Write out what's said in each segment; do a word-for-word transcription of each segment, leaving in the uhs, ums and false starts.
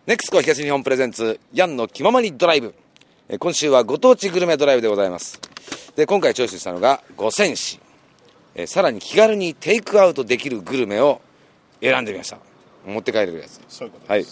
ネクスコ東日本プレゼンツヤンの気ままにドライブ。え今週はご当地グルメドライブでございます。で今回チョイスしたのが五泉市。えさらに気軽にテイクアウトできるグルメを選んでみました。持って帰れるやつ。 そういうことです。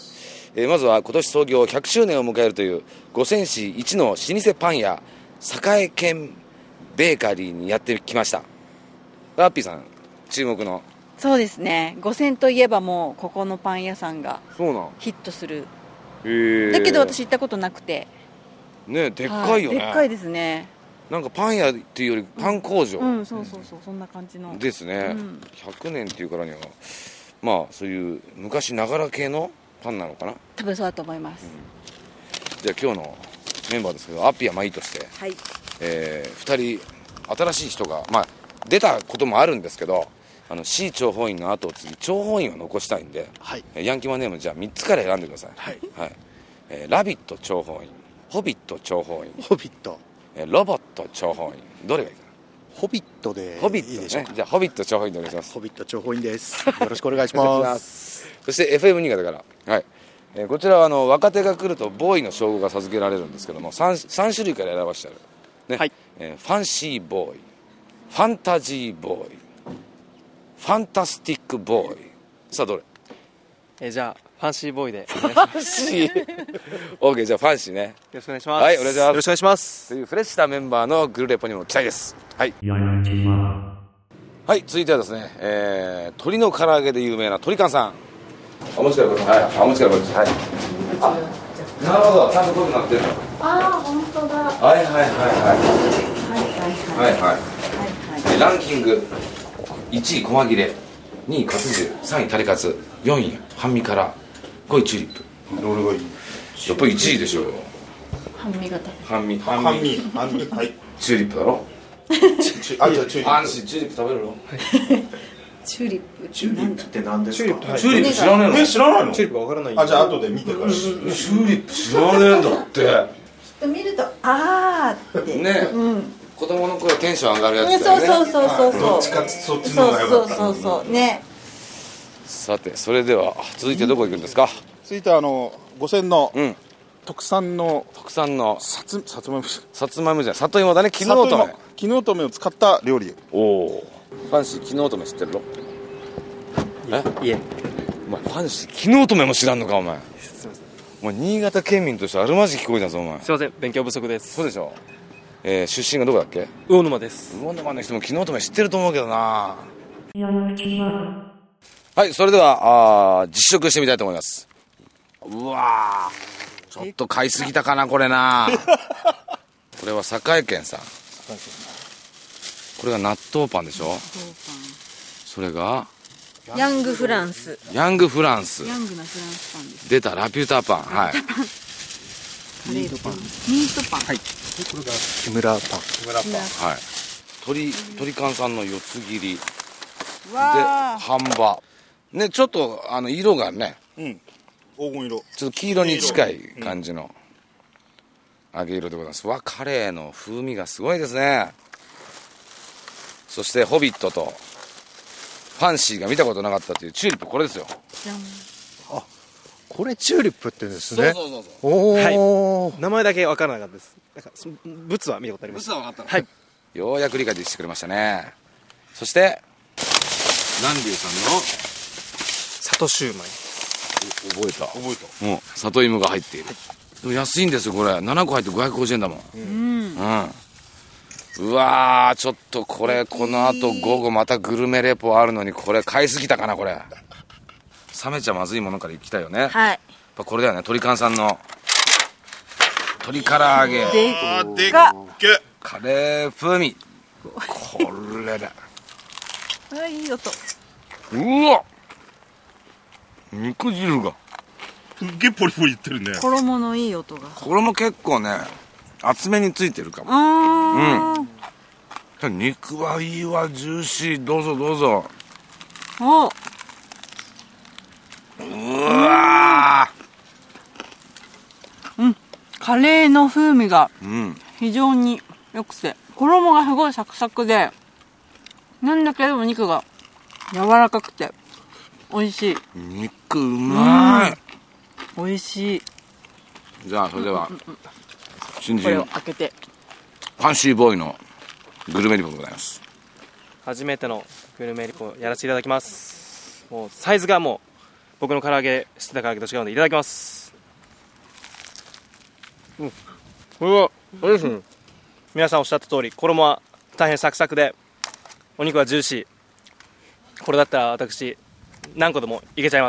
はい。えまずは今年創業ひゃくしゅうねんを迎えるという五泉市一の老舗パン屋栄軒ベーカリーにやってきました。ラッピーさん注目の。 そうですね、五泉といえばもうここのパン屋さんがヒットする。 へだけど私行ったことなくてね、でっかいよね、 はい、でっかいですね。 なんかパン屋っていうよりパン工場、 うん、うん、そうそうそう、そんな感じのですね、うん、ひゃくねんっていうからにはまあそういう昔ながら系のパンなのかな。 多分そうだと思います、 うん、じゃあ今日のメンバーですけど、アッピーはまあいいとして、 はい、 えー、ふたり新しい人がまあ出たこともあるんですけど、あの C 諜報員の後を継ぎ諜報員を残したいんで、はい、ヤンキーマンネームじゃあみっつから選んでください。はい、はい、えー、ラビット諜報員、ホビット諜報員、 ホビット、 えー、ロボット諜報員、どれがいいかな。 ホビットでホビット、ね、いいでしょうか。じゃあホビット諜報員でお願いします。 ホビット諜報員です。よろしくお願いしますそして エフエム 新潟から、はい、えー、こちらはあの若手が来るとボーイの称号が授けられるんですけども 3, 3種類から選ばしてある、ね、はい、えー、ファンシーボーイ、ファンタジーボーイ、ファンタスティックボーイ。さあどれ。 えー、じゃあファンシーボーイでファンシーOK じゃあファンシーね、よろしくお願いします。 はい、お願いします。 よろしくお願いします。 というフレッシュなメンバーのグルレポにも期待です。はい、はい、続いてはですね、えー、鶏の唐揚げで有名な鳥館さん。お持ちからこっち、はい、お持ちからこっち、はい、あ、なるほど、ちゃんと濃くなってる。 ああ、本当だ。 はいはいはいはいはいはいはい。ランキングいちい細切れ、にいカツ重、さんいタレカツ、よんい半身からごいチューリップ。 どれがいい。 やっぱりいちいでしょう。 半身が食べる。 半身半身半身、はい、 チューリップだろ。 あ、じゃあチューリップ、 安心、チューリップ食べるの。はい、 チューリップ、 チューリップって何ですか。 チューリップ知らねえの。 え、知らないの。 チューリップわからない。 あ、じゃあ後で見てから。 チューリップ知らねえんだって。 見るとあーってね、うん、子供の頃テンション上がるやつだよね。 そうそうそうそうそう。 どっちかそっちの方が良かった。 そうそうそうね。 さてそれでは続いてどこ行くんですか。 続いてあの五泉の、うん、特産の特産のさつさつまいもさつまいもじゃない、里芋だね。絹乙女、 絹乙女を使った料理。 おお、ファンシー絹乙女知ってるの。え、いえ、お前ファンシー絹乙女も知らんのかお前。すいません、お前新潟県民としてあるまじき聞こえたぞお前。 すいません、勉強不足です。 そうでしょ。えー、出身がどこだっけ。 魚沼です。 魚沼の人も絹乙女知ってると思うけどな。はい、それではあ実食してみたいと思います。うわー、ちょっと買いすぎたかなこれなこれは栄軒さん。これが納豆パンでしょ。それがヤングフランス。 ヤングフランス。 ヤングなフランスパンです。 出た、ラピューターパン。はい。 ミートパン。ミートパン。 はい。これが木村パン。 木村パン。はい。鶏鶏缶さんの四つ切り。で半ば。ね、ちょっとあの色がね。うん。 黄金色。 ちょっと黄色に近い感じの揚げ色でございます。わ、カレーの風味がすごいですね。そしてホビットとファンシーが見たことなかったというチューリップ、これですよ。 あ、これチューリップって言うんですね。 そうそうそうそう。 おお、はい、名前だけ分からなかったです。なんか物は見たことあります。 物は分かったの。 はい。 ようやく理解してくれましたね。そして南龍さんの里シューマイ。 覚えた覚えた。 もう里芋が入っている、はい、でも安いんですよこれ。ななこ入ってごひゃくごじゅうえんだもん。うん、うん、うわー、ちょっとこれこのあと午後またグルメレポあるのにこれ買いすぎたかな。これ冷めちゃまずいものからいきたいよね。 はい、やっぱこれだよね。鳥缶さんの鶏唐揚げ。 でっかカレー風味。これだ。 あ、いい音。 うわ、肉汁がすっげえポリポリいってるね。 衣のいい音が。 衣結構ね厚めについてるかも。 あ、 うん、肉はいいわ、ジューシー。どうぞどうぞ。 お、 うわー、うん、カレーの風味がうん非常に良くて、衣がすごいサクサクで、なんだけど肉が柔らかくて美味しい。 肉うまい。 美味しい。 じゃあそれでは、新これ人を開けて。 ファンシーボーイのグルメリポでございます。 初めてのグルメリポやらせていただきます。もうサイズがもう僕の唐揚げしてた唐揚げと違うのでいただきます。うん、これはあれですね、皆さんおっしゃった通り衣は大変サクサクでお肉はジューシー。これだったら私何個でもいけちゃいます。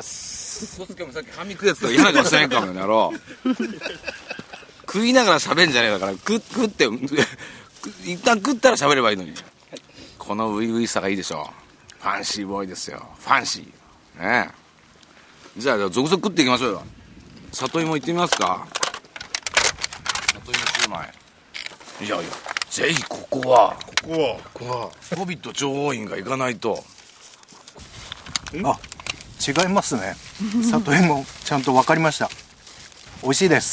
そうすけもさっき歯みくやつとか嫌な顔してないかもよやろう食いながら喋んじゃねえだから食食って一旦食ったら喋ればいいのに、はい、このウイウイさがいいでしょ。ファンシーボーイですよ。ファンシーねえ。じゃあ続々食っていきましょうよ。里芋いってみますか。里芋シューマイ。いやいやぜひここはここはここはホビット女王院が行かないと。 あ、違いますね。里芋ちゃんと分かりました。美味しいです。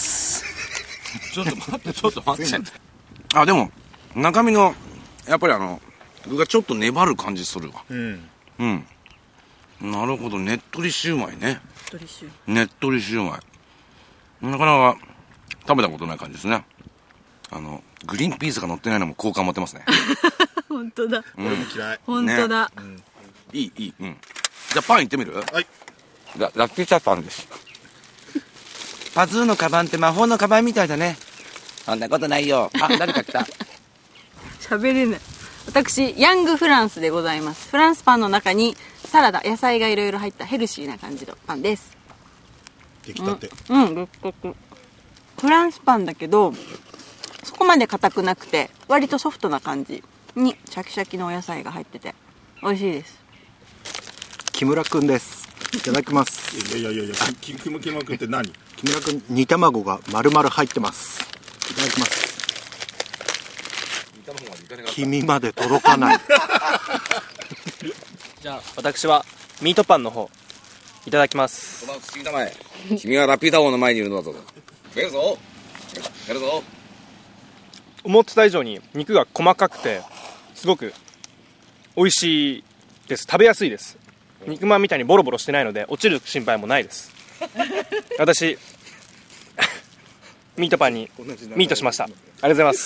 ちょっと待ってちょっと待ってあ、でも中身のやっぱりあの具がちょっと粘る感じするわ。 うんうんなるほど。ねっとりシューマイね。 ねっとりシューねっとりシューマイなかなか食べたことない感じですね。あのグリーンピースが乗ってないのも好感持ってますね本当だ。 うん、 俺も嫌い。 本当だ、 うん、 いいいい。うんじゃあパンいってみる。 はい。 ララッキーチャパンですパズーのカバンって魔法のカバンみたいだね。そんなことないよ。あ、誰か来た喋れない。私ヤングフランスでございます。フランスパンの中にサラダ野菜がいろいろ入ったヘルシーな感じのパンです。 出来たて。 うん、うん、フランスパンだけどそこまで硬くなくて割とソフトな感じにシャキシャキのお野菜が入ってて美味しいです。 木村くんです。いただきます。 いやいやいや、木村君って何？ 木村くん煮卵が丸々入ってます。いただきます。黄身まで届かないじゃあ私はミートパンの方いただきます。 不思議だ前君はラピュタ王の前にいるのだぞ。やるぞやるぞ。 思ってた以上に肉が細かくてすごく美味しいです。食べやすいです。肉まんみたいにボロボロしてないので落ちる心配もないです。私ミートパンにミートしました。ありがとうございます。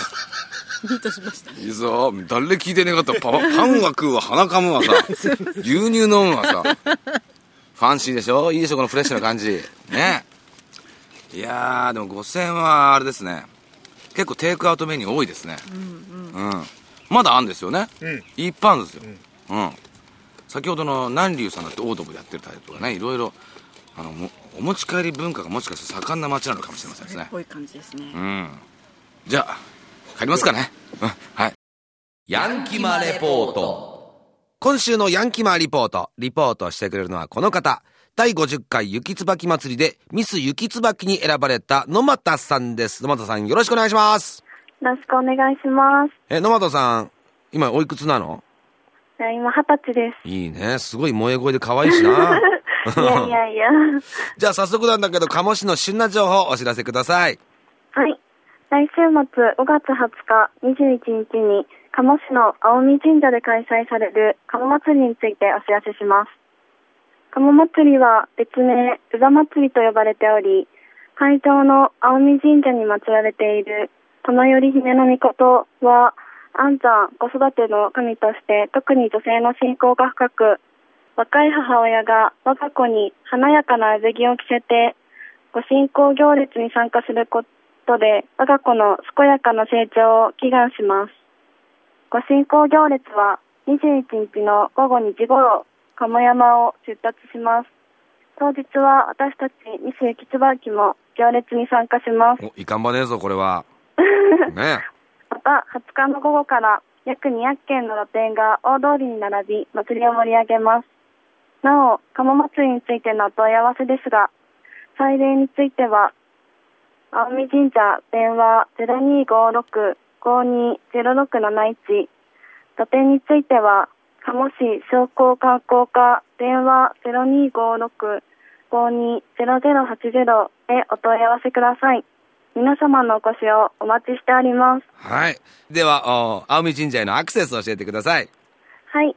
ミートしました。 いいぞ。誰聞いてねえかったらパパンは食うわ、鼻かむわさ牛乳飲むわさ。ファンシーでしょ。いいでしょこのフレッシュな感じね。いやーでもごせんえんはあれですね、結構テイクアウトメニュー多いですね。うん、うんうん、まだあるんですよね、うん、いっぱいあるんですよ、うん、うん、先ほどの南龍さんだってオードブでやってるタイプとかね、いろいろあのお持ち帰り文化がもしかして盛んな街なのかもしれませんですね。 こういう感じですね。 うん、じゃあ帰りますかね、うん、はい。ヤンキマレポート。今週のヤンキマリポート、リポートしてくれるのはこの方。だいごじゅっかい雪椿祭りでミス雪椿に選ばれた野又さんです。野又さんよろしくお願いします。 よろしくお願いします。 え、野又さん今おいくつなの？ 今二十歳です。 いいね、すごい萌え声で可愛いしな。 いやいやいや。 じゃあ早速なんだけど鴨市の旬な情報をお知らせください。 はい、来週末ごがつはつかにじゅういちにちに鴨市の青海神社で開催される鴨祭りについてお知らせします。鴨祭りは別名宇座祭りと呼ばれており、会場の青海神社に祀られている殿頼姫の命は安産子育ての神として特に女性の信仰が深く、若い母親が我が子に華やかな小豆を着せてご信仰行列に参加することで我が子の健やかな成長を祈願します。ご信仰行列はにじゅういちにちのごごにじ頃鴨山を出発します。当日は私たちミス雪椿も行列に参加します。 お、いかんばねえぞこれはね。 またはつかの午後から約にひゃっけんの露店が大通りに並び祭りを盛り上げます。なお鴨祭りについてのお問い合わせですが、祭礼については青海神社電話 ゼロにーごーろく ごーにーゼロろくなないち、露店については鴨市商工観光課電話 ゼロにーごーろく ごーにーゼロゼロはちゼロ へお問い合わせください。皆様のお越しをお待ちしております。 はい。では青海神社へのアクセスを教えてください。 はい。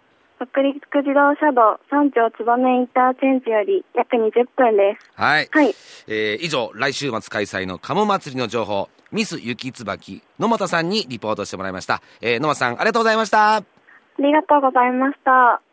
北陸自動車道三条燕インターチェンジより約にじゅっぷんです。 はい、 はい。 えー、以上来週末開催の鴨祭りの情報、ミス雪椿野又さんにリポートしてもらいました。えー、野又さんありがとうございました。 ありがとうございました。